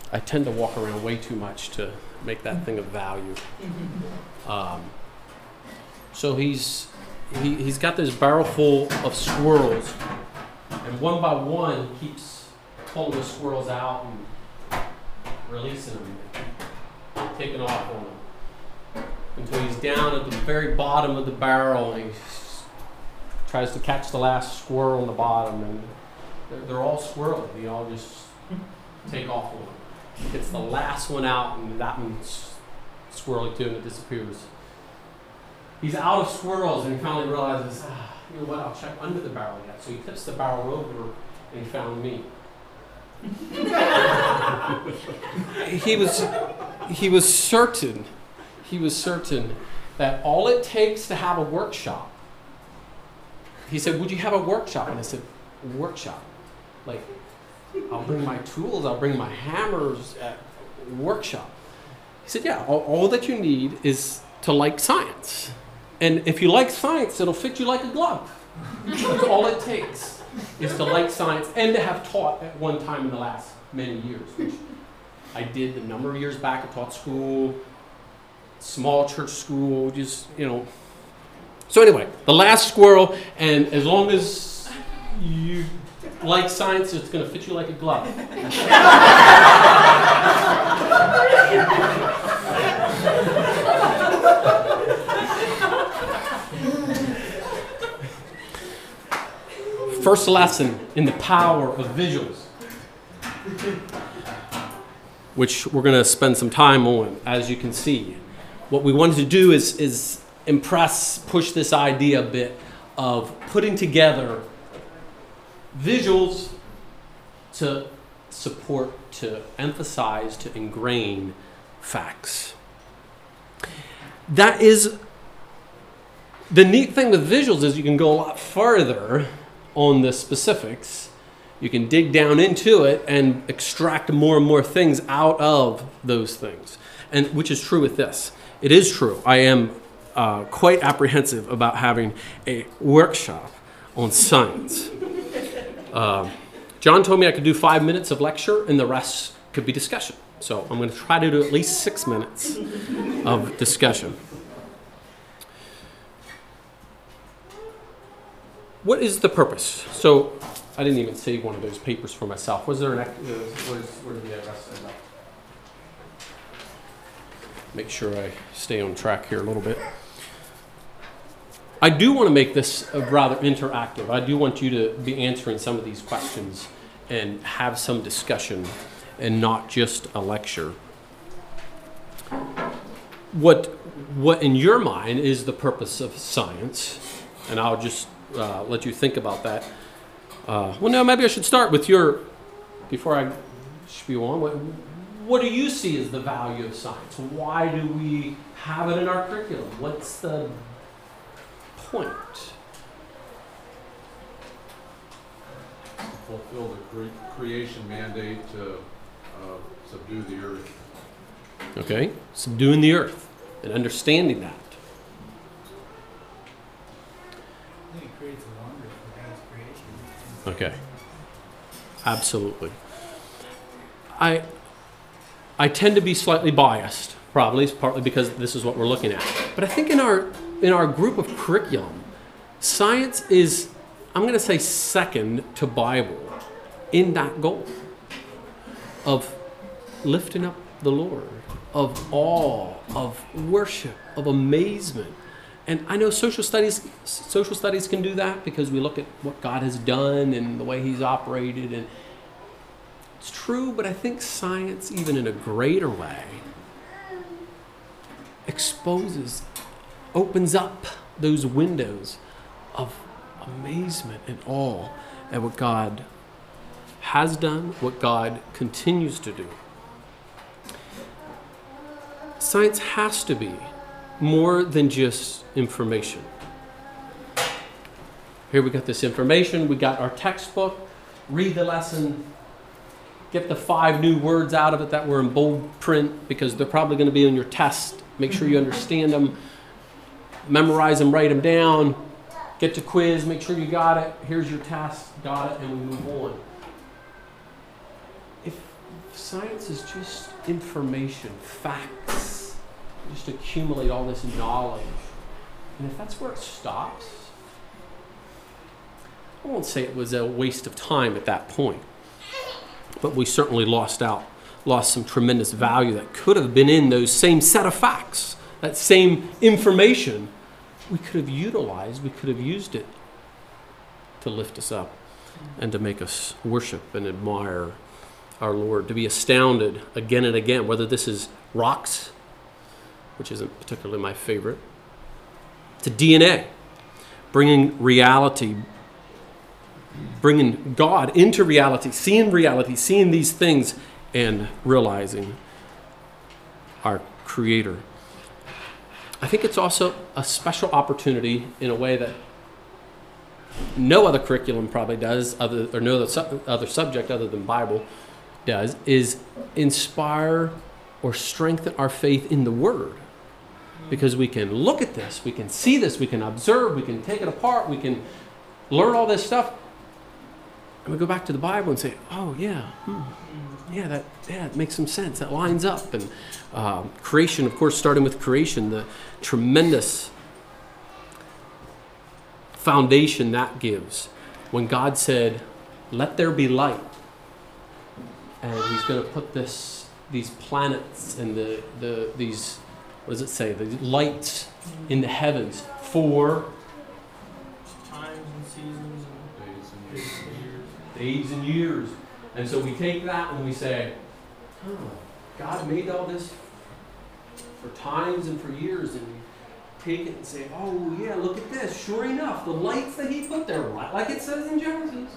I tend to walk around way too much to make that thing of value. So he's got this barrel full of squirrels, and one by one keeps pulling the squirrels out and releasing them, taking off on them, until he's down at the very bottom of the barrel, and he tries to catch the last squirrel on the bottom, and they're all squirrely. They all just take off on him. He gets the last one out, and that one's squirrely too, and it disappears. He's out of squirrels, and he finally realizes, you know what, I'll check under the barrel yet. So he tips the barrel over, and he found me. He was certain that all it takes to have a workshop. He said, would you have a workshop? And I said, workshop? Like, I'll bring my tools, I'll bring my hammers at workshop. He said, yeah, all that you need is to like science. And if you like science, it'll fit you like a glove. That's all it takes, is to like science and to have taught at one time in the last many years, which I did a number of years back. I taught school, small church school, just, you know. So anyway, the last squirrel, and as long as you like science, it's going to fit you like a glove. First lesson in the power of visuals, which we're going to spend some time on, as you can see. What we wanted to do is push this idea a bit of putting together visuals to support, to emphasize, to ingrain facts. That is, the neat thing with visuals is you can go a lot further on the specifics. You can dig down into it and extract more and more things out of those things, and which is true with this. It is true. I am quite apprehensive about having a workshop on science. John told me I could do 5 minutes of lecture and the rest could be discussion. So I'm going to try to do at least 6 minutes of discussion. What is the purpose? So I didn't even save one of those papers for myself. Was there where did the rest end up? Make sure I stay on track here a little bit. I do want to make this rather interactive. I do want you to be answering some of these questions and have some discussion and not just a lecture. What in your mind is the purpose of science? And I'll just let you think about that. Well, no, maybe I should start with before I spew on, what do you see as the value of science? Why do we have it in our curriculum? What's the point? Fulfill the creation mandate to subdue the earth. Okay, subduing the earth and understanding that. I think it creates a wonder for God's creation. Okay, absolutely. I tend to be slightly biased, partly because this is what we're looking at. But I think in our group of curriculum, science is, I'm going to say, second to Bible in that goal of lifting up the Lord, of awe, of worship, of amazement. And I know social studies can do that because we look at what God has done and the way He's operated, and it's true, but I think science, even in a greater way, opens up those windows of amazement and awe at what God has done, what God continues to do. Science has to be more than just information. Here we got this information, we got our textbook, read the lesson, get the 5 new words out of it that were in bold print because they're probably going to be on your test. Make sure you understand them, memorize them, write them down, get to quiz, make sure you got it, here's your test, got it, and we move on. If science is just information, facts, just accumulate all this knowledge, and if that's where it stops, I won't say it was a waste of time at that point, but we certainly lost some tremendous value that could have been in those same set of facts, that same information. We could have utilized, we could have used it to lift us up and to make us worship and admire our Lord, to be astounded again and again, whether this is rocks, which isn't particularly my favorite, to DNA, bringing reality, bringing God into reality, seeing these things and realizing our Creator. I think it's also a special opportunity in a way that no other curriculum probably does, or no other subject other than Bible does, is inspire or strengthen our faith in the Word. Because we can look at this, we can see this, we can observe, we can take it apart, we can learn all this stuff, and we go back to the Bible and say, oh yeah, it makes some sense, that lines up. And creation, of course, starting with creation, the tremendous foundation that gives. When God said, let there be light, and he's going to put these planets and these, what does it say, the lights in the heavens for Times and seasons and days and years. And so we take that and we say, God made all this for times and for years, and we take it and say, oh yeah, look at this. Sure enough, the lights that he put there, right like it says in Genesis.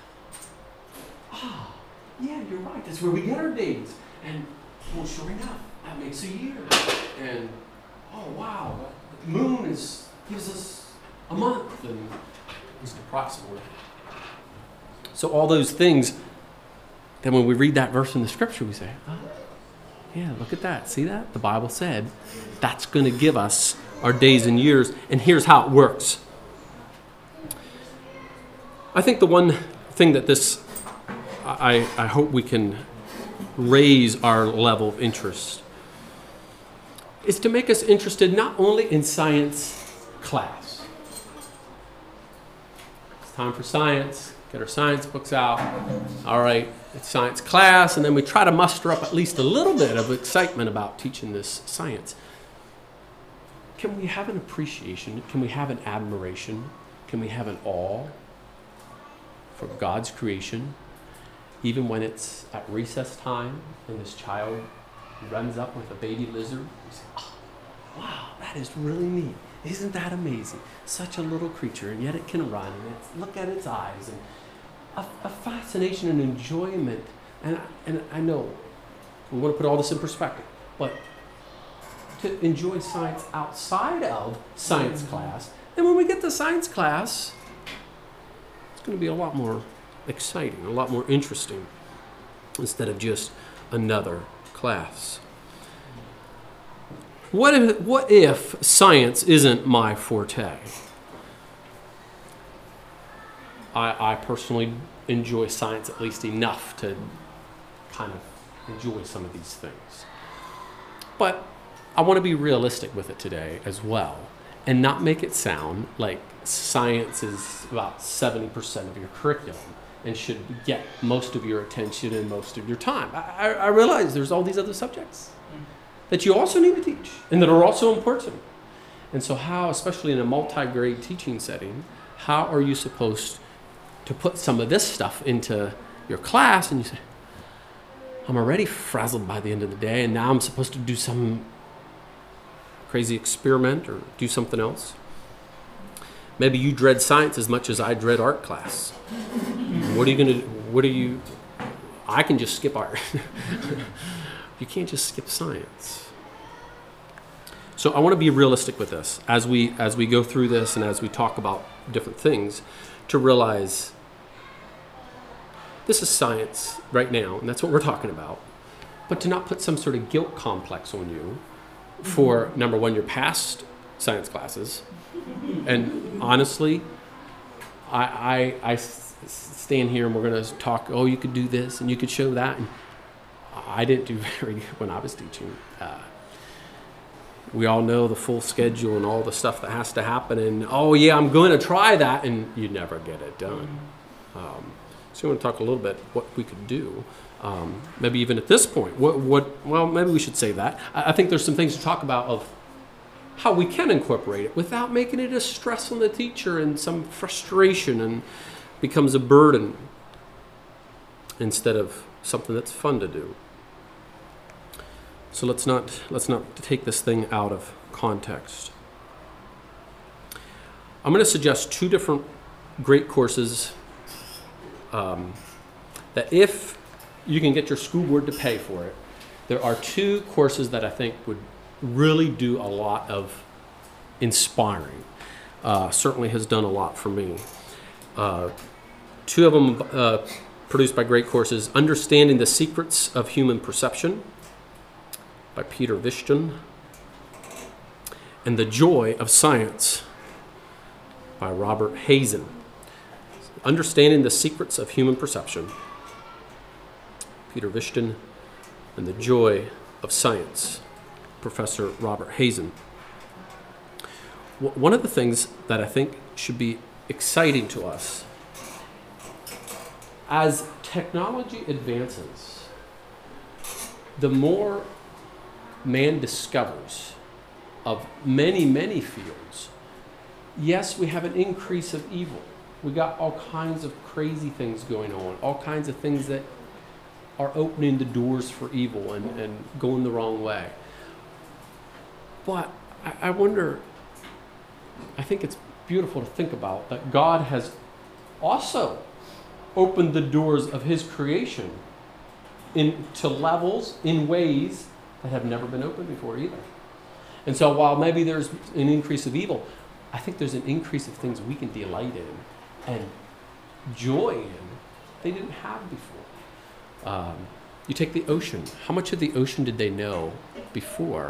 Yeah, you're right. That's where we get our days. And well, sure enough, that makes a year. And oh wow, the moon gives us a month, and at least approximately. So all those things. Then when we read that verse in the scripture, we say, oh, yeah, look at that. See that? The Bible said that's going to give us our days and years, and here's how it works. I think the one thing that I hope we can raise our level of interest is to make us interested not only in science class. It's time for science. Get our science books out. All right, it's science class, and then we try to muster up at least a little bit of excitement about teaching this science. Can we have an appreciation? Can we have an admiration? Can we have an awe for God's creation, even when it's at recess time and this child runs up with a baby lizard? We say, oh, wow, that is really neat. Isn't that amazing? Such a little creature, and yet it can run, and look at its eyes, and a fascination and enjoyment. And I know we want to put all this in perspective, but to enjoy science outside of science class, and when we get to science class, it's going to be a lot more exciting, a lot more interesting, instead of just another class. What if science isn't my forte? I personally enjoy science at least enough to kind of enjoy some of these things. But I want to be realistic with it today as well, and not make it sound like science is about 70% of your curriculum and should get most of your attention and most of your time. I realize there's all these other subjects that you also need to teach and that are also important. And so how, especially in a multi-grade teaching setting, how are you supposed to put some of this stuff into your class? And you say, I'm already frazzled by the end of the day, and now I'm supposed to do some crazy experiment or do something else. Maybe you dread science as much as I dread art class. What are you going to, I can just skip art. You can't just skip science. So I want to be realistic with this as we go through this and as we talk about different things, to realize this is science right now, and that's what we're talking about. But to not put some sort of guilt complex on you for, number one, your past science classes. And honestly, I stand here and we're going to talk, oh, you could do this and you could show that. And I didn't do very good when I was teaching. We all know the full schedule and all the stuff that has to happen, and oh yeah, I'm going to try that, and you never get it done. So we want to talk a little bit what we could do. Maybe even at this point, well, maybe we should save that. I think there's some things to talk about of how we can incorporate it without making it a stress on the teacher and some frustration and becomes a burden instead of something that's fun to do. So let's not take this thing out of context. I'm going to suggest 2 different great courses that if you can get your school board to pay for it, there are 2 courses that I think would really do a lot of inspiring. Certainly has done a lot for me. 2 of them produced by great courses: Understanding the Secrets of Human Perception by Peter Vishton, and The Joy of Science by Robert Hazen. Understanding the Secrets of Human Perception, Peter Vishton, and The Joy of Science, Professor Robert Hazen. One of the things that I think should be exciting to us as technology advances, the more man discovers of many, many fields. Yes, we have an increase of evil. We got all kinds of crazy things going on, all kinds of things that are opening the doors for evil and going the wrong way. But I wonder, I think it's beautiful to think about that God has also opened the doors of his creation into levels, in ways that have never been opened before either. And so while maybe there's an increase of evil, I think there's an increase of things we can delight in and joy in they didn't have before. You take the ocean. How much of the ocean did they know before,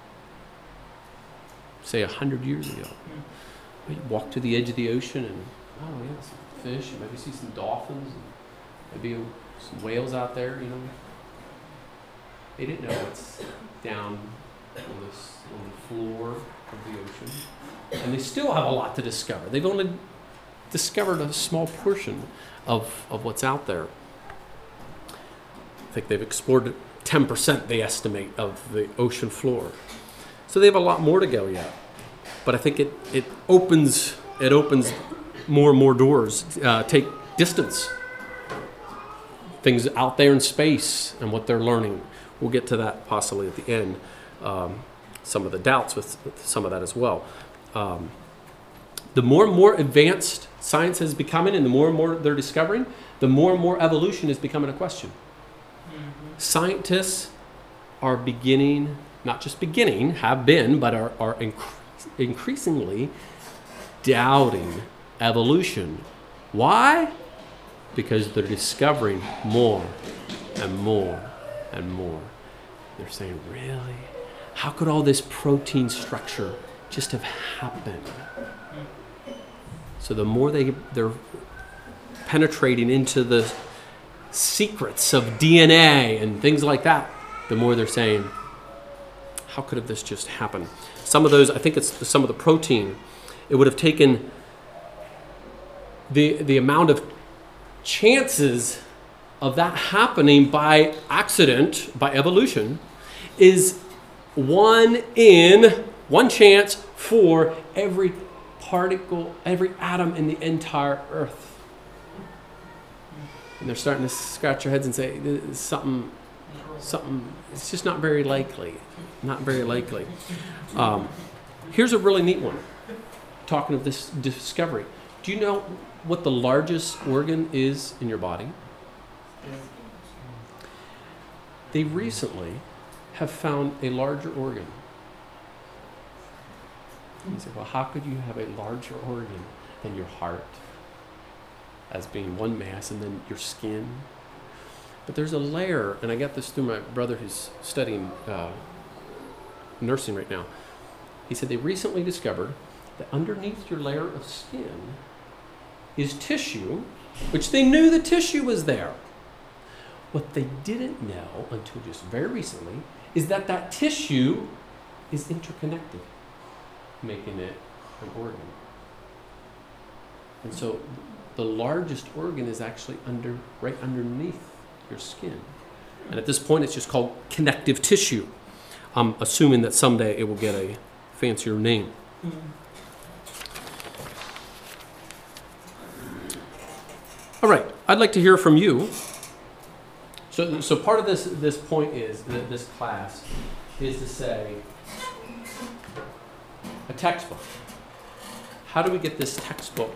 say, 100 years ago? You walk to the edge of the ocean and, oh yeah, some fish, and maybe see some dolphins, and maybe some whales out there, you know. They didn't know what's down on the floor of the ocean. And they still have a lot to discover. They've only discovered a small portion of what's out there. I think they've explored 10%, they estimate, of the ocean floor. So they have a lot more to go yet. But I think it opens more and more doors. Take distance. Things out there in space and what they're learning. We'll get to that possibly at the end. Some of the doubts with some of that as well. The more and more advanced science is becoming and the more and more they're discovering, the more and more evolution is becoming a question. Scientists are beginning, not just beginning, have been, but are increasingly doubting evolution. Why? Because they're discovering more and more and more. They're saying, really? How could all this protein structure just have happened? So the more they're penetrating into the secrets of DNA and things like that, the more they're saying, how could have this just happened? Some of those, I think it's some of the protein, it would have taken the amount of chances of that happening by accident, by evolution, is one chance for every particle, every atom in the entire earth. And they're starting to scratch their heads and say, something, it's just not very likely. Not very likely. Here's a really neat one. Talking of this discovery. Do you know what the largest organ is in your body? They recently have found a larger organ. You say, well, how could you have a larger organ than your heart as being one mass and then your skin? But there's a layer, and I got this through my brother who's studying nursing right now. He said they recently discovered that underneath your layer of skin is tissue, which they knew the tissue was there. What they didn't know until just very recently is that that tissue is interconnected, making it an organ. And so the largest organ is actually right underneath your skin. And at this point, it's just called connective tissue. I'm assuming that someday it will get a fancier name. All right, I'd like to hear from you. So part of this point is that this class is to say a textbook. How do we get this textbook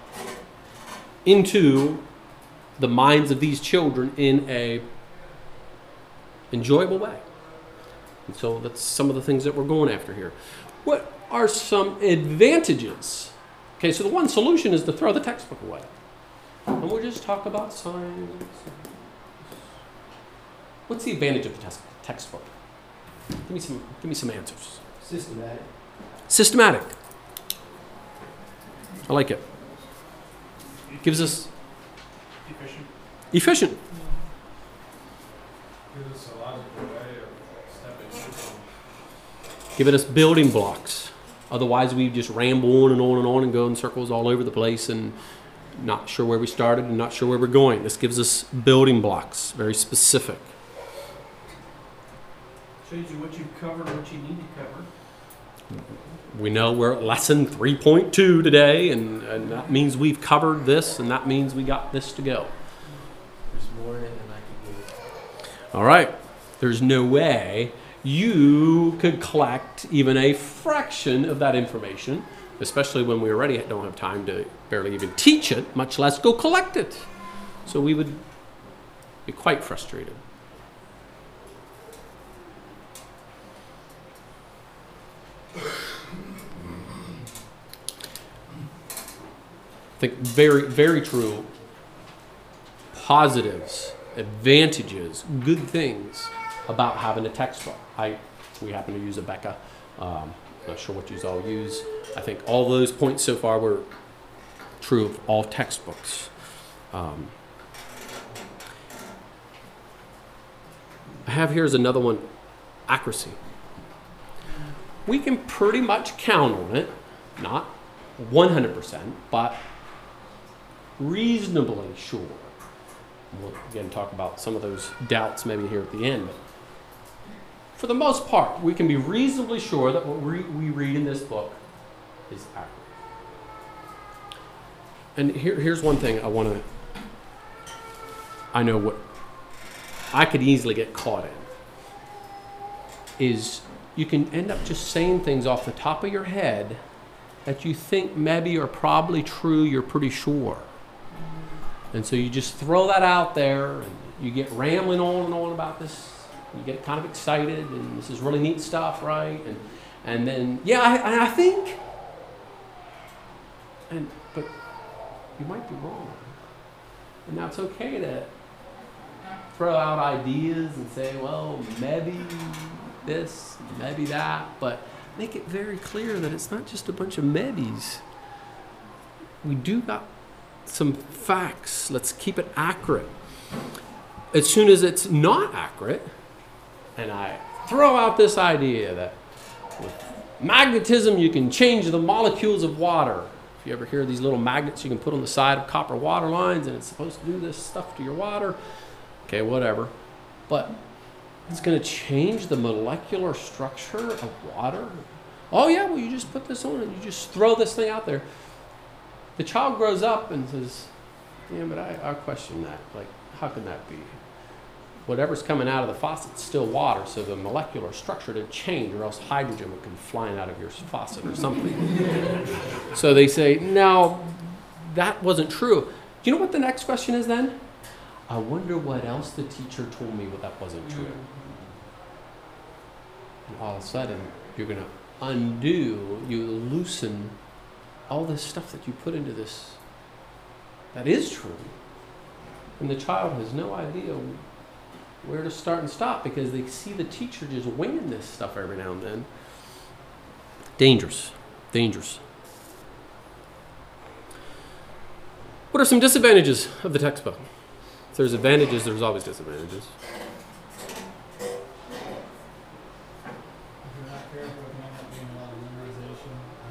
into the minds of these children in a enjoyable way? And so that's some of the things that we're going after here. What are some advantages? Okay, so the one solution is to throw the textbook away. And we'll just talk about science. What's the advantage of the textbook? Give me some answers. Systematic. Systematic. I like it. Gives us efficient. Gives us a logical way of stepping into. Giving us building blocks. Otherwise, we just ramble on and on and on and go in circles all over the place and not sure where we started and not sure where we're going. This gives us building blocks, very specific. Shows you what you've covered, what you need to cover. We know we're at lesson 3.2 today, and that means we've covered this, and that means we got this to go. There's more in it than I can give. All right. There's no way you could collect even a fraction of that information, especially when we already don't have time to barely even teach it, much less go collect it. So we would be quite frustrated. I think very, very true. Positives, advantages, good things about having a textbook. We happen to use a Becca. Not sure what you all use. I think all those points so far were true of all textbooks. I have here is another one, accuracy. We can pretty much count on it, not 100%, but reasonably sure. We'll again talk about some of those doubts maybe here at the end. But for the most part, we can be reasonably sure that what we read in this book is accurate. And here's one thing I know what I could easily get caught in is you can end up just saying things off the top of your head that you think maybe are probably true, you're pretty sure. And so you just throw that out there and you get rambling on and on about this. You get kind of excited and this is really neat stuff, right? And then, yeah, I think. But you might be wrong. And now it's okay to throw out ideas and say, well, maybe this, maybe that, but make it very clear that it's not just a bunch of maybes. We do got some facts. Let's keep it accurate. As soon as it's not accurate, and I throw out this idea that with magnetism you can change the molecules of water. If you ever hear these little magnets you can put on the side of copper water lines and it's supposed to do this stuff to your water. Okay, whatever. But it's going to change the molecular structure of water. Oh yeah, well you just put this on and you just throw this thing out there. The child grows up and says, yeah, but I question that. Like, how can that be? Whatever's coming out of the faucet is still water, so the molecular structure didn't change, or else hydrogen would come flying out of your faucet or something. So they say, no, that wasn't true. Do you know what the next question is then? I wonder what else the teacher told me that wasn't true. And all of a sudden, you're going to undo, you loosen all this stuff that you put into this that is true. And the child has no idea where to start and stop because they see the teacher just winging this stuff every now and then. Dangerous. Dangerous. What are some disadvantages of the textbook? If there's advantages, there's always disadvantages. If you're not careful, it might not be a lot of memorization.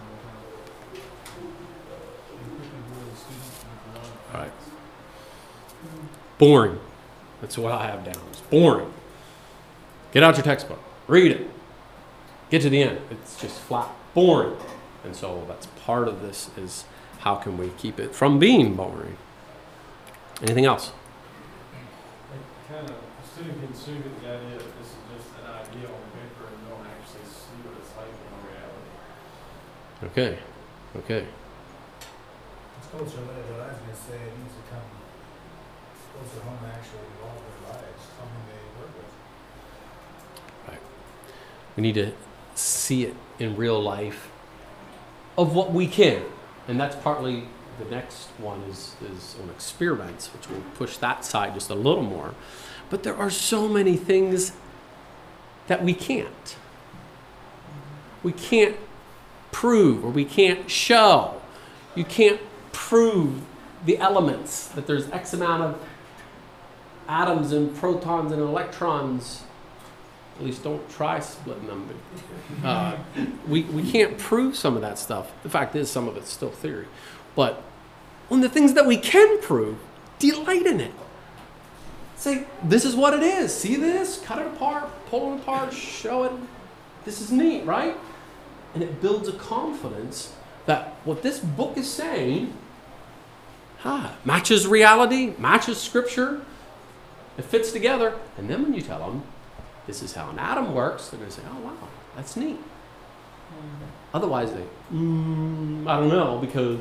And quickly bore the students with a lot of Right. facts. Boring. That's what I have down. It's boring. Get out your textbook. Read it. Get to the end. It's just flat boring. And so that's part of this is how can we keep it from being boring? Anything else? Kind of, a student can soon get the idea that this is just an idea on paper and don't actually see what it's like in reality. Okay. Okay. It's closer, what I was gonna say, it needs to come closer home and actually involve their lives, something they work with. We need to see it in real life of what we can. And that's partly the next one is on experiments, which will push that side just a little more. But there are so many things that we can't. We can't prove or we can't show. You can't prove the elements, that there's X amount of atoms and protons and electrons. At least don't try splitting them. We can't prove some of that stuff. The fact is, some of it's still theory. But on the things that we can prove, delight in it. Say, this is what it is. See this? Cut it apart, pull it apart, show it. This is neat, right? And it builds a confidence that what this book is saying matches reality, matches scripture. It fits together. And then when you tell them, this is how an atom works, they're going to say, oh, wow, that's neat. Otherwise, they, I don't know, because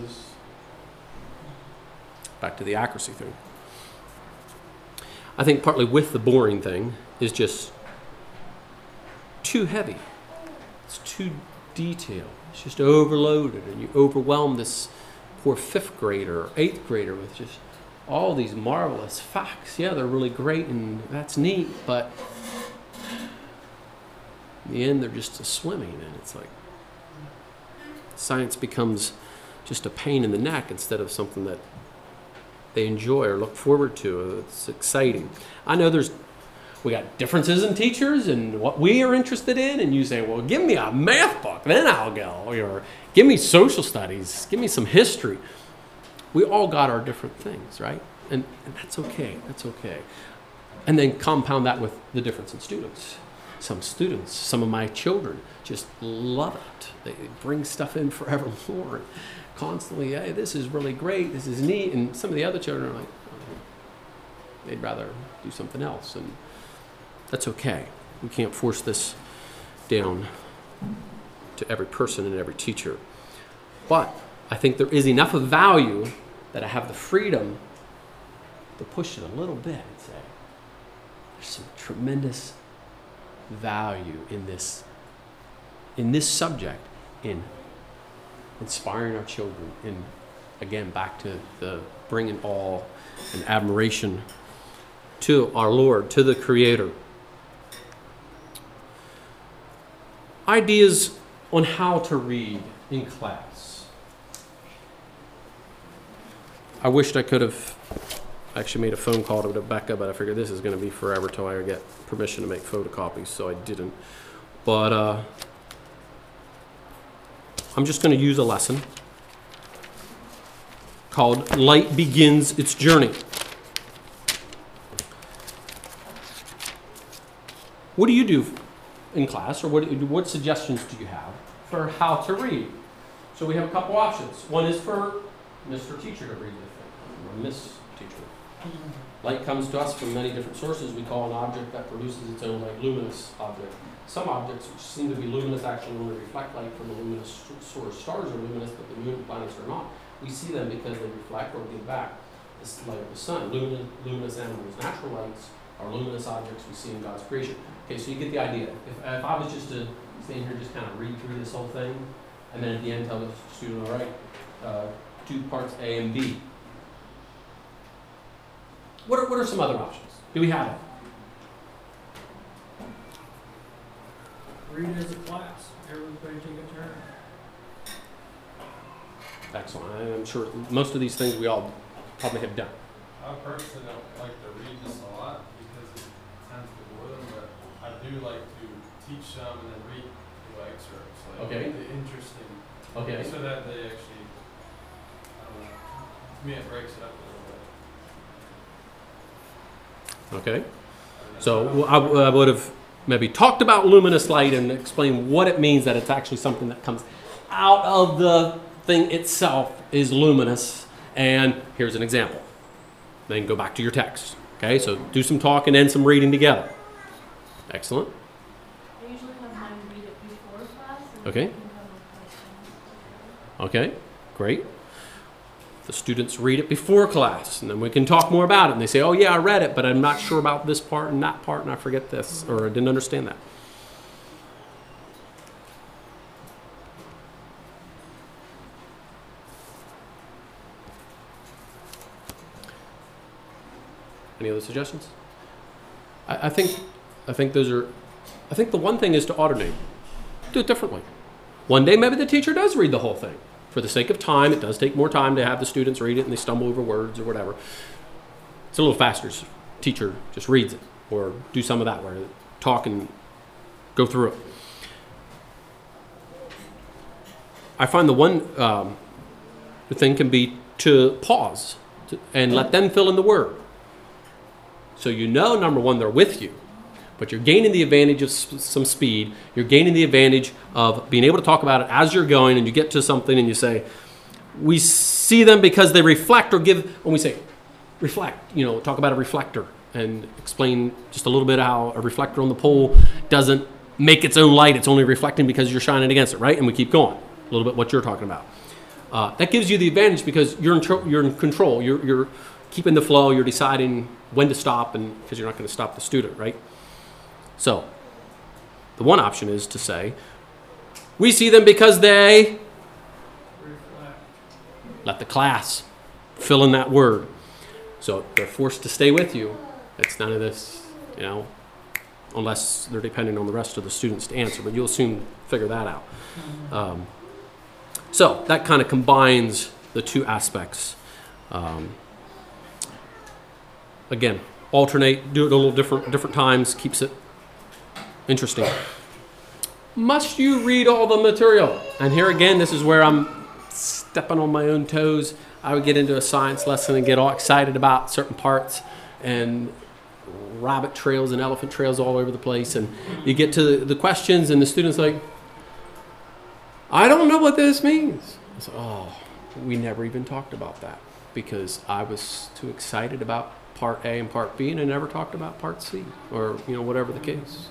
back to the accuracy thing. I think partly with the boring thing is just too heavy. It's too detailed. It's just overloaded, and you overwhelm this poor 5th grader or 8th grader with just all these marvelous facts. Yeah, they're really great, and that's neat, but in the end, they're just swimming, and it's like science becomes just a pain in the neck instead of something that they enjoy or look forward to. It's exciting. I know we got differences in teachers and what we are interested in, and you say, well, give me a math book, then I'll go. Or give me social studies, give me some history. We all got our different things, right? And that's okay. That's okay. And then compound that with the difference in students. Some of my children just love it. They bring stuff in forevermore. Constantly, hey, this is really great, this is neat. And some of the other children are like, oh, they'd rather do something else. And that's okay. We can't force this down to every person and every teacher. But I think there is enough of value that I have the freedom to push it a little bit and say, there's some tremendous value in this subject, in inspiring our children, in, again, back to the bringing awe and admiration to our Lord, to the Creator. Ideas on how to read in class. I wished I could have actually made a phone call to Rebecca, but I figured this is going to be forever till I get permission to make photocopies, so I didn't. But I'm just going to use a lesson called Light Begins Its Journey. What do you do in class, or what suggestions do you have for how to read? So we have a couple options. One is for Mr. Teacher to read the thing, or Miss Teacher. Light comes to us from many different sources. We call an object that produces its own light luminous object. Some objects which seem to be luminous actually only reflect light from a luminous source. Stars are luminous, but the moon and planets are not. We see them because they reflect or give back the light of the sun. Luminous animals, natural lights are luminous objects we see in God's creation. Okay, so you get the idea. If I was just to stand here, just kind of read through this whole thing, and then at the end tell the student, all right, 2 parts A and B. What are some other options? Do we have it? Read as a class. Everybody take a turn. Excellent. I'm sure most of these things we all probably have done. I personally don't like to read this a lot because it tends to bore them, but I do like to teach some and then read the excerpts, like Okay. the interesting, Okay. so that they actually, I don't know, to me it breaks it up a little bit. Okay. So I would have maybe talked about luminous light and explained what it means that it's actually something that comes out of the thing itself is luminous. And here's an example. Then go back to your text. Okay, so do some talking and some reading together. Excellent. I usually have mine read it before class. And Okay. we can come with questions. Okay, great. The students read it before class, and then we can talk more about it. And they say, oh yeah, I read it, but I'm not sure about this part and that part, and I forget this, or I didn't understand that. Any other suggestions? I think those are. I think the one thing is to alternate. Do it differently. One day, maybe the teacher does read the whole thing. For the sake of time, it does take more time to have the students read it and they stumble over words or whatever. It's a little faster. Teacher just reads it, or do some of that where talk and go through it. I find the one the thing can be to pause and let them fill in the word. So you know, number one, they're with you, but you're gaining the advantage of some speed. You're gaining the advantage of being able to talk about it as you're going, and you get to something and you say, we see them because they reflect or give, when we say reflect, talk about a reflector and explain just a little bit how a reflector on the pole doesn't make its own light. It's only reflecting because you're shining against it, right? And we keep going. A little bit what you're talking about. That gives you the advantage because you're in control. You're keeping the flow. You're deciding when to stop, and because you're not going to stop the student, right? So the one option is to say, we see them because they let the class fill in that word. So they're forced to stay with you. It's none of this, unless they're depending on the rest of the students to answer, but you'll soon figure that out. So that kind of combines the two aspects. Again, alternate, do it a little different times, keeps it interesting. Must you read all the material? And here again, this is where I'm stepping on my own toes. I would get into a science lesson and get all excited about certain parts and rabbit trails and elephant trails all over the place. And you get to the questions and the student's like, I don't know what this means. I said, we never even talked about that because I was too excited about part A and part B and I never talked about part C or, whatever the case.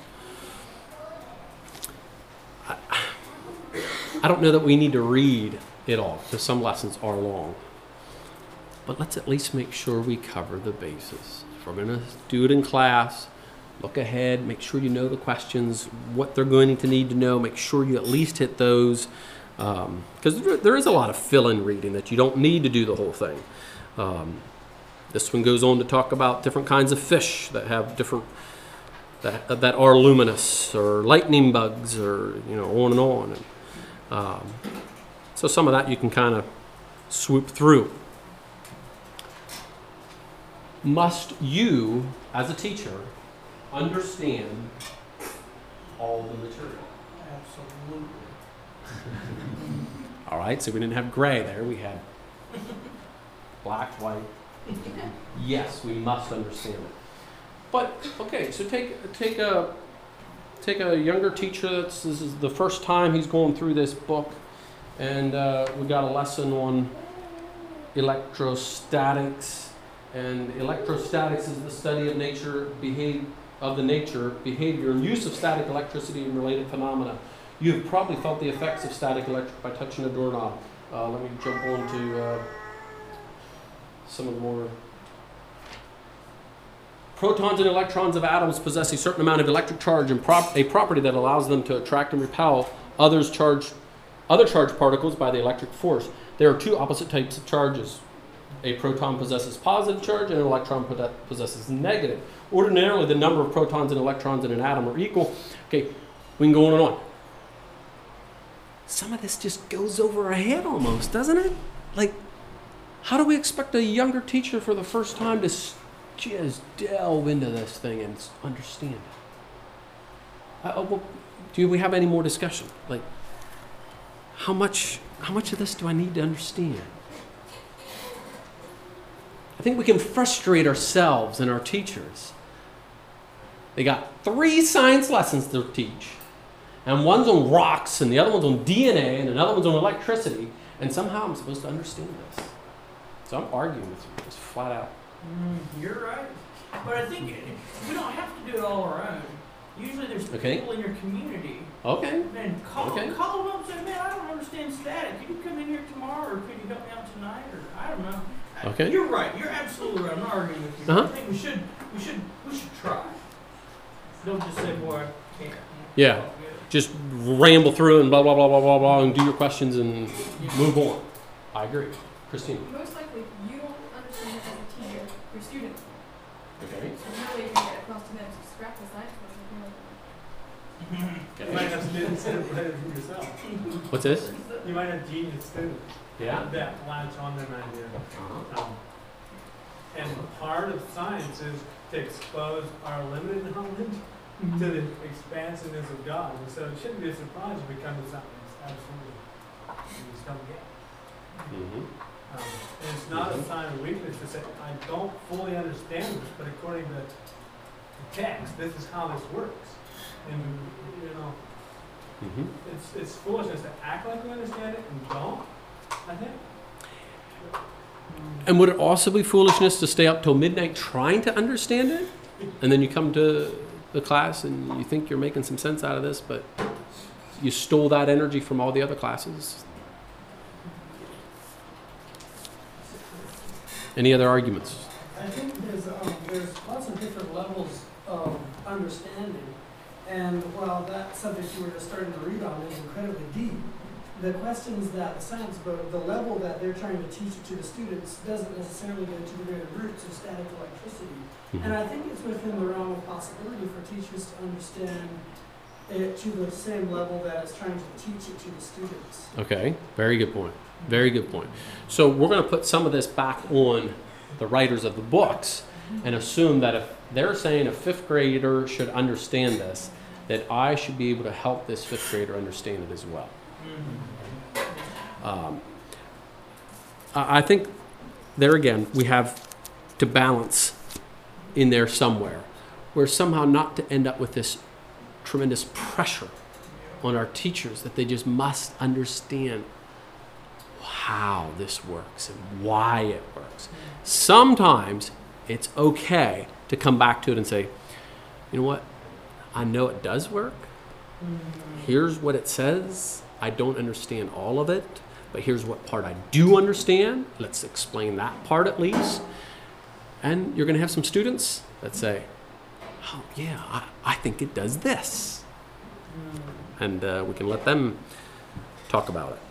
I don't know that we need to read it all because some lessons are long. But let's at least make sure we cover the bases. If we're going to do it in class, look ahead, make sure you know the questions, what they're going to need to know, make sure you at least hit those. Because there is a lot of fill-in reading that you don't need to do the whole thing. This one goes on to talk about different kinds of fish that have different, that are luminous, or lightning bugs, or, on and on. And, so some of that you can kind of swoop through. Must you, as a teacher, understand all the material? Absolutely. All right, so we didn't have gray there. We had black, white. Yes, we must understand it. But okay, so take a younger teacher. This is the first time he's going through this book, and we got a lesson on electrostatics. And electrostatics is the study of nature, behavior, and use of static electricity and related phenomena. You've probably felt the effects of static electric by touching a doorknob. Let me jump on to some of the more. Protons and electrons of atoms possess a certain amount of electric charge and a property that allows them to attract and repel other charged particles by the electric force. There are two opposite types of charges. A proton possesses positive charge and an electron possesses negative. Ordinarily, the number of protons and electrons in an atom are equal. Okay, we can go on and on. Some of this just goes over our head almost, doesn't it? Like, How do we expect a younger teacher for the first time to just delve into this thing and understand it? Well, do we have any more discussion? Like, how much of this do I need to understand? I think we can frustrate ourselves and our teachers. They got 3 science lessons to teach, and one's on rocks, and the other one's on DNA, and another one's on electricity, and somehow I'm supposed to understand this. So I'm arguing with you, just flat out. You're right. But I think we don't have to do it all our own. Usually there's Okay. people in your community. Okay. Man, call Okay. them up and say, man, I don't understand static. Could you come in here tomorrow, or could you help me out tonight, or I don't know. Okay. You're right. You're absolutely right. I'm not arguing with you. Uh-huh. I think we should try. Don't just say, boy, I can't. Yeah. Just ramble through and blah, blah, blah, blah, blah, blah, and do your questions and move on. I agree. Christina. Most likely, you don't understand it as a teacher, your student. Okay. So no way you're gonna get across to them to scrap the science lesson. You might have students that are better than yourself. What's this? You might have genius students Yeah. that latch on to an idea. And part of science is to expose our limited knowledge to the expansiveness of God. And so it shouldn't be a surprise if we come to something that's absolutely we just don't get. Mm-hmm. And it's not a sign of weakness to say, I don't fully understand this, but according to the text, this is how this works. And, you know, Mm-hmm. it's foolishness to act like we understand it and don't, I think. And would it also be foolishness to stay up till midnight trying to understand it? And then you come to the class and you think you're making some sense out of this, but you stole that energy from all the other classes? Any other arguments? I think there's lots of different levels of understanding, and while that subject you were just starting to read on is incredibly deep, the questions that the science book, the level that they're trying to teach it to the students doesn't necessarily go to the very roots of static electricity. Mm-hmm. And I think it's within the realm of possibility for teachers to understand it to the same level that it's trying to teach it to the students. Okay, very good point. Very good point. So we're going to put some of this back on the writers of the books and assume that if they're saying a 5th grader should understand this, that I should be able to help this 5th grader understand it as well. I think there again, we have to balance in there somewhere, where somehow not to end up with this tremendous pressure on our teachers that they just must understand how this works and why it works. Sometimes it's okay to come back to it and say, you know what, I know it does work. Here's what it says. I don't understand all of it, but here's what part I do understand. Let's explain that part at least. And you're going to have some students that say, oh yeah, I think it does this. And we can let them talk about it.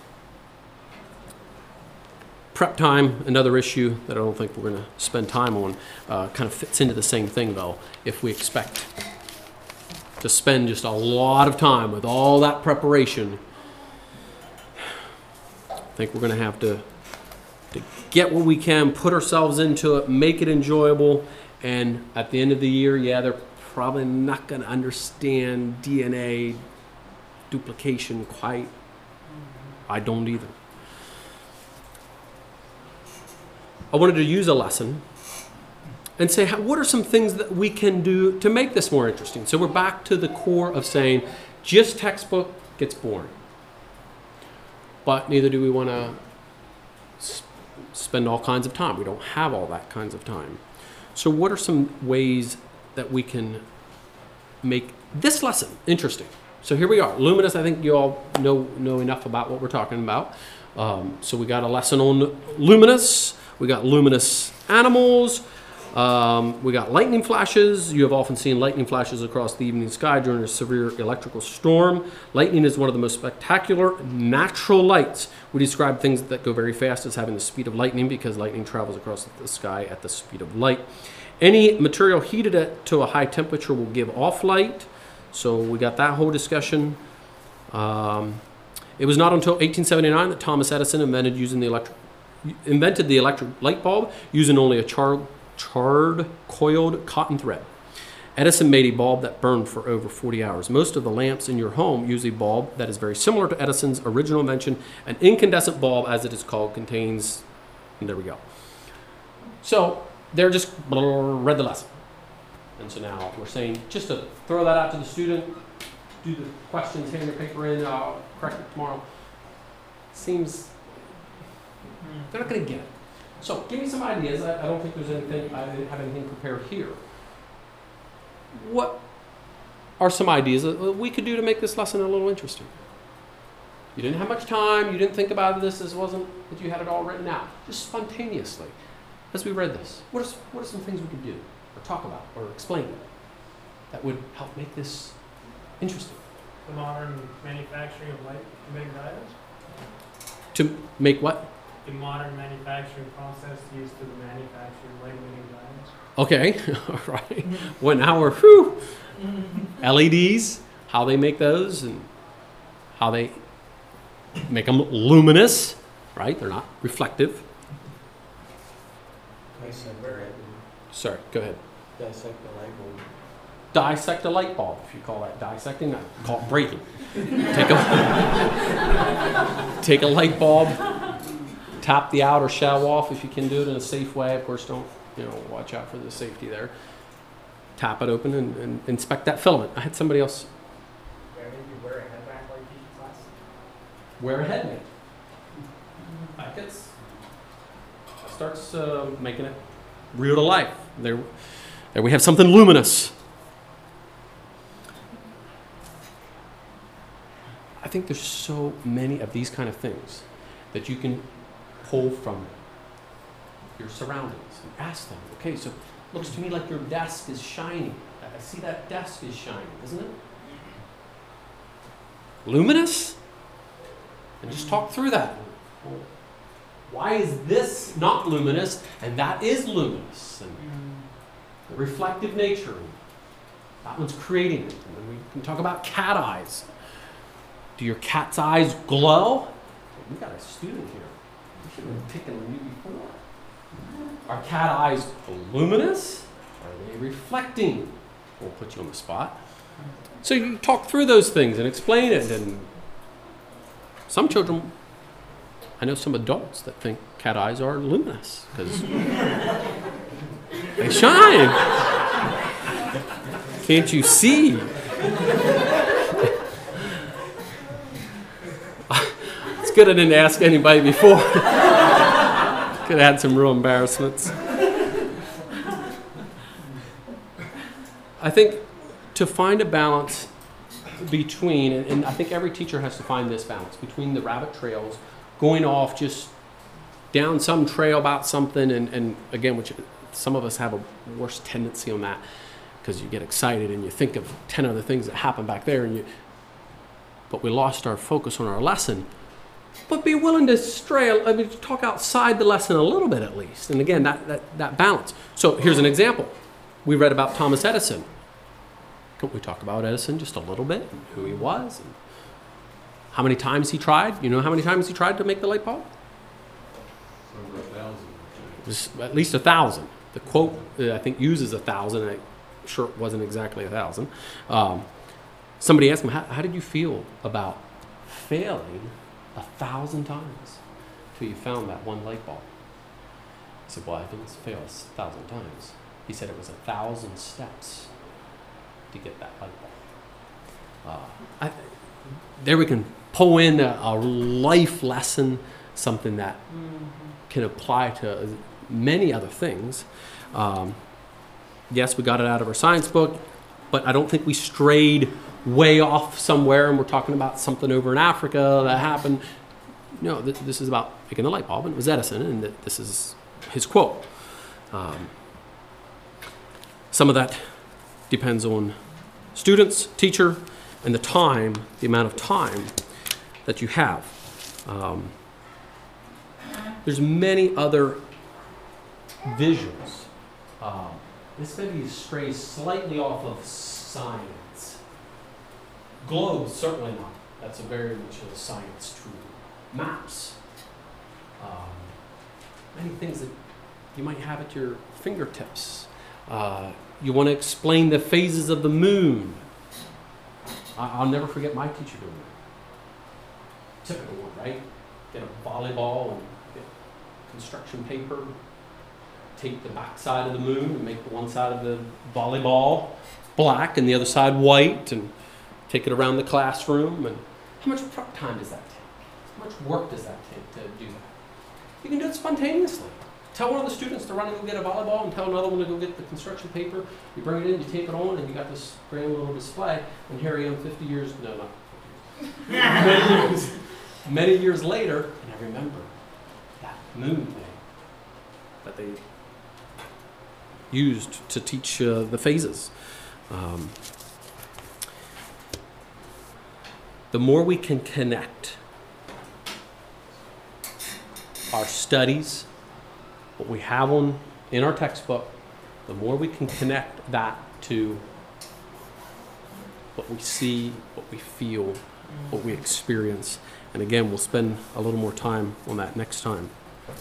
Prep time, another issue that I don't think we're going to spend time on, kind of fits into the same thing though. If we expect to spend just a lot of time with all that preparation, I think we're going to have to get what we can, put ourselves into it, make it enjoyable, and at the end of the year, yeah, they're probably not going to understand DNA duplication quite. I don't either. I wanted to use a lesson and say, what are some things that we can do to make this more interesting? So we're back to the core of saying, just textbook gets boring. But neither do we want to spend all kinds of time. We don't have all that kinds of time. So what are some ways that we can make this lesson interesting? So here we are. Luminous, I think you all know enough about what we're talking about. So we got a lesson on luminous. We got luminous animals. We got lightning flashes. You have often seen lightning flashes across the evening sky during a severe electrical storm. Lightning is one of the most spectacular natural lights. We describe things that go very fast as having the speed of lightning because lightning travels across the sky at the speed of light. Any material heated to a high temperature will give off light. So we got that whole discussion. It was not until 1879 that Thomas Edison invented using the invented the electric light bulb using only a charred coiled cotton thread. Edison made a bulb that burned for over 40 hours. Most of the lamps in your home use a bulb that is very similar to Edison's original invention. An incandescent bulb, as it is called, contains, and there we go. So they're just read the lesson. And so now we're saying, just to throw that out to the student, do the questions, hand your paper in, correct it tomorrow. Seems, they're not going to get it. So give me some ideas. I don't think there's anything, I didn't have anything prepared here. What are some ideas that we could do to make this lesson a little interesting? You didn't have much time, you didn't think about this wasn't that you had it all written out. Just spontaneously, as we read this, what are some things we could do, or talk about, or explain that would help make this interesting? The modern manufacturing of light to make diodes? To make what? The modern manufacturing process used to manufacture light-emitting diodes. Okay, all right. Well, now we're, whew, LEDs, how they make those, and how they make them luminous, right? They're not reflective. Sorry, go ahead. Dissect the light bulb. Dissect a light bulb, if you call that dissecting, I call it breaking. Take a light bulb, tap the outer shell off if you can do it in a safe way. Of course, don't, watch out for the safety there. Tap it open and inspect that filament. I had somebody else. Maybe wear a headband like each class. Wear a headband. That gets, starts making it real to life. There we have something luminous. I think there's so many of these kind of things that you can pull from your surroundings and ask them, okay, so it looks to me like your desk is shining. I see that desk is shining, isn't it? Luminous? And just talk through that. Well, why is this not luminous and that is luminous? And the reflective nature. That one's creating it. And then we can talk about cat eyes. Do your cat's eyes glow? We got a student here. We should have taken you before. Are cat eyes luminous? Are they reflecting? We'll put you on the spot. So you talk through those things and explain it. And some children, I know some adults that think cat eyes are luminous because they shine. Can't you see? It's good I didn't ask anybody before. Could have had some real embarrassments. I think to find a balance between, and I think every teacher has to find this balance, between the rabbit trails, going off just down some trail about something, and again, which some of us have a worse tendency on that, because you get excited and you think of 10 other things that happened back there, but we lost our focus on our lesson. But be willing to talk outside the lesson a little bit at least. And again, that balance. So here's an example. We read about Thomas Edison. Can't we talk about Edison just a little bit, and who he was, and how many times he tried? You know how many times he tried to make the light bulb? Over 1,000. It was at least 1,000. The quote, I think, uses 1,000. I'm sure it wasn't exactly 1,000. Somebody asked him, how did you feel about failing 1,000 times till you found that one light bulb? He said, well, I didn't fail 1,000 times. He said it was 1,000 steps to get that light bulb. There we can pull in a life lesson, something that can apply to many other things. Yes, we got it out of our science book, but I don't think we strayed way off somewhere and we're talking about something over in Africa that happened. No, this is about making the light bulb, and it was Edison, and this is his quote. Some of that depends on students, teacher, and the amount of time that you have. There's many other visuals. This maybe strays slightly off of science. Globes, certainly not. That's a very much a science tool. Maps. many things that you might have at your fingertips. You want to explain the phases of the moon. I'll never forget my teacher doing that. Typical one, right? Get a volleyball and get construction paper, take the back side of the moon and make the one side of the volleyball black and the other side white, and take it around the classroom. And how much prep time does that take? How much work does that take to do that? You can do it spontaneously. Tell one of the students to run and go get a volleyball, and tell another one to go get the construction paper. You bring it in, you tape it on, and you got this grand little display. And here I am 50 years, no, not 50 years, many years later, and I remember that moon thing that they used to teach the phases. The more we can connect our studies, what we have in our textbook, the more we can connect that to what we see, what we feel, what we experience. And again, we'll spend a little more time on that next time.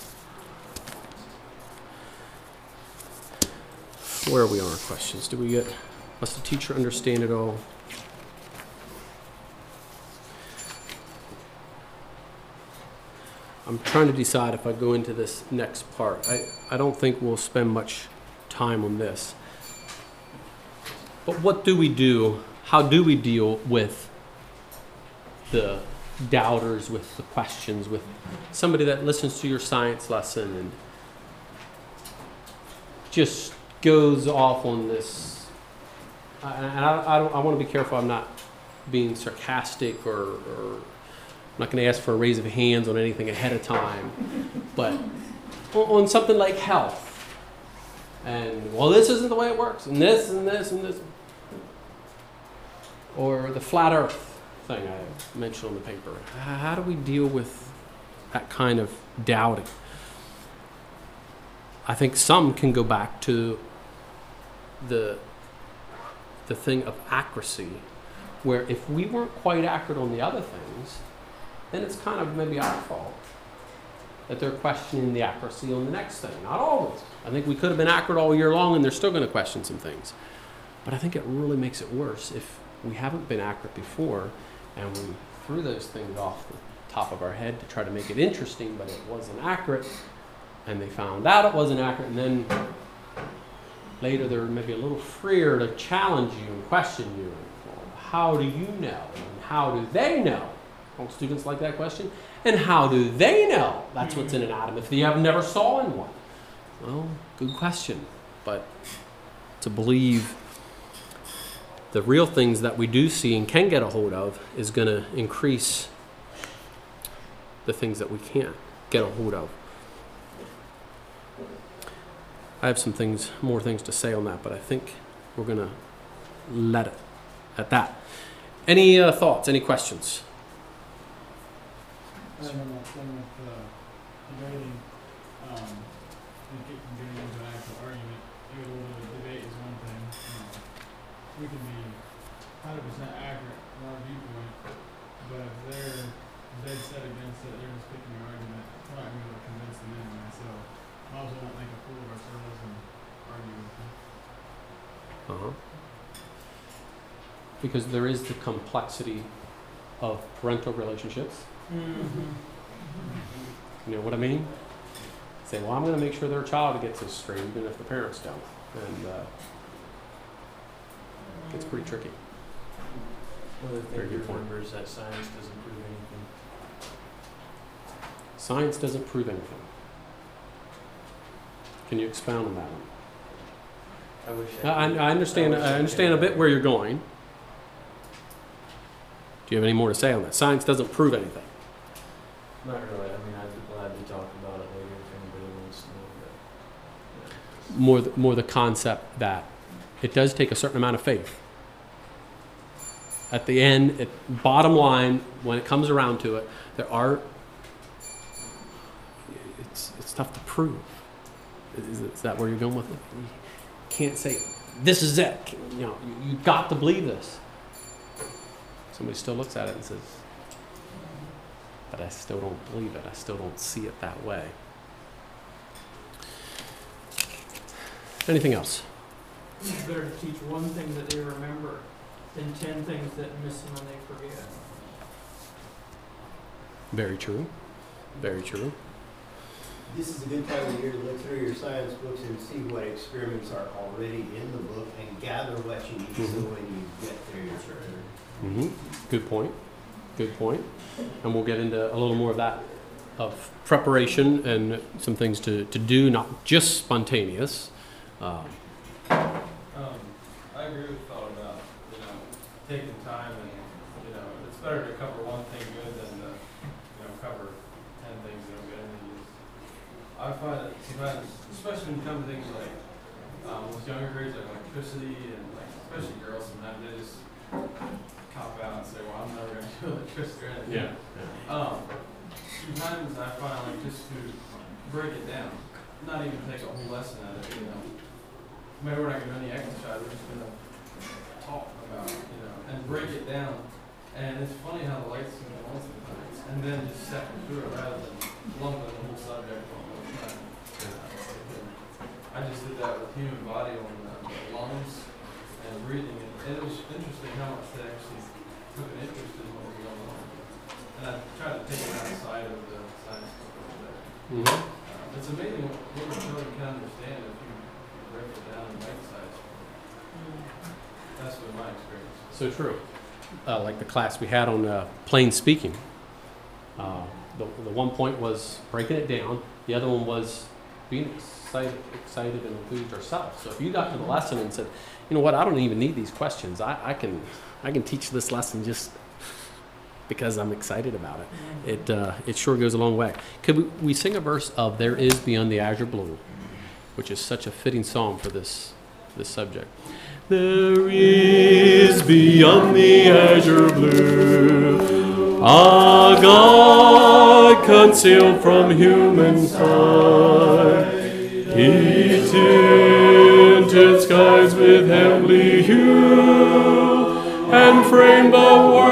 Where are we on our questions? Do we get, must the teacher understand it all? I'm trying to decide if I go into this next part. I don't think we'll spend much time on this. But what do we do? How do we deal with the doubters, with the questions, with somebody that listens to your science lesson and just goes off on this? And I want to be careful I'm not being sarcastic or I'm not going to ask for a raise of hands on anything ahead of time, but on something like health, and well, this isn't the way it works, and this and this and this, or the flat Earth thing I mentioned on the paper. How do we deal with that kind of doubting? I think some can go back to the thing of accuracy, where if we weren't quite accurate on the other things, then it's kind of maybe our fault that they're questioning the accuracy on the next thing. Not always. I think we could have been accurate all year long and they're still going to question some things. But I think it really makes it worse if we haven't been accurate before and we threw those things off the top of our head to try to make it interesting, but it wasn't accurate, and they found out it wasn't accurate, and then later they're maybe a little freer to challenge you and question you. Well, how do you know? And how do they know? Don't students like that question? And how do they know that's what's in an atom if they have never saw in one? Well, good question. But to believe the real things that we do see and can get a hold of is going to increase the things that we can't get a hold of. I have some things, more things to say on that, but I think we're going to let it at that. Any thoughts, any questions? I remember that thing with debating, and getting into an actual argument. A little bit of debate is one thing. We can be 100% accurate in our viewpoint, but if they're dead set against it, they're just picking your argument. We're not going to be able to convince them anyway, so might as well not make a fool of ourselves and argue with them. Because there is the complexity of parental relationships. Mm-hmm. You know what I mean? Say, well, I'm going to make sure their child gets this straight, even if the parents don't. And it's pretty tricky. One of the Very things good to point. remember is that science doesn't prove anything. Science doesn't prove anything. Can you expound on that one? I wish I understand. I understand a bit where you're going. Do you have any more to say on that? Science doesn't prove anything. Not really. I mean, I'd be glad to talk about it later if anybody wants to know. But, More the concept that it does take a certain amount of faith. At the end, bottom line, when it comes around to it, it's tough to prove. Is that where you're going with it? You can't say, this is it. You know, you got to believe this. Somebody still looks at it and says, but I still don't believe it. I still don't see it that way. Anything else? It's better to teach one thing that they remember than 10 things that miss them when they forget. Very true. Very true. This is a good time of year to look through your science books and see what experiments are already in the book and gather what you need so when you get there you're prepared. Good point. Good point. And we'll get into a little more of that, of preparation and some things to do, not just spontaneous. I agree with Phil about, taking time and, it's better to cover one thing good than to, cover 10 things that are good. And I find that sometimes, especially when it comes to things like, with younger grades, like electricity and especially girls, sometimes they just cop out and say, well, I'm never going to do electricity or anything. Sometimes I find just to break it down, not even take a whole lesson out of it, maybe we're not going to do any exercise, we're just going to talk about, and break it down. And it's funny how the lights can go on sometimes, and then just step through it rather than lumping the whole subject on one time. I just did that with human body on the lungs and breathing, and it was interesting how much they actually took an interest in what was going on. And I tried to take it outside of the science book a little bit. It's amazing what children can understand if you break it down in bite size. That's been my experience. So true. Like the class we had on plain speaking. The one point was breaking it down. The other one was being excited and enthused ourselves. So if you got to the lesson and said, you know what, I don't even need these questions. I can teach this lesson just because I'm excited about it. It sure goes a long way. Could we sing a verse of "There Is Beyond the Azure Blue," which is such a fitting song for this subject. There is beyond the azure blue a God concealed from human sight. He tinted skies with heavenly hue and framed the world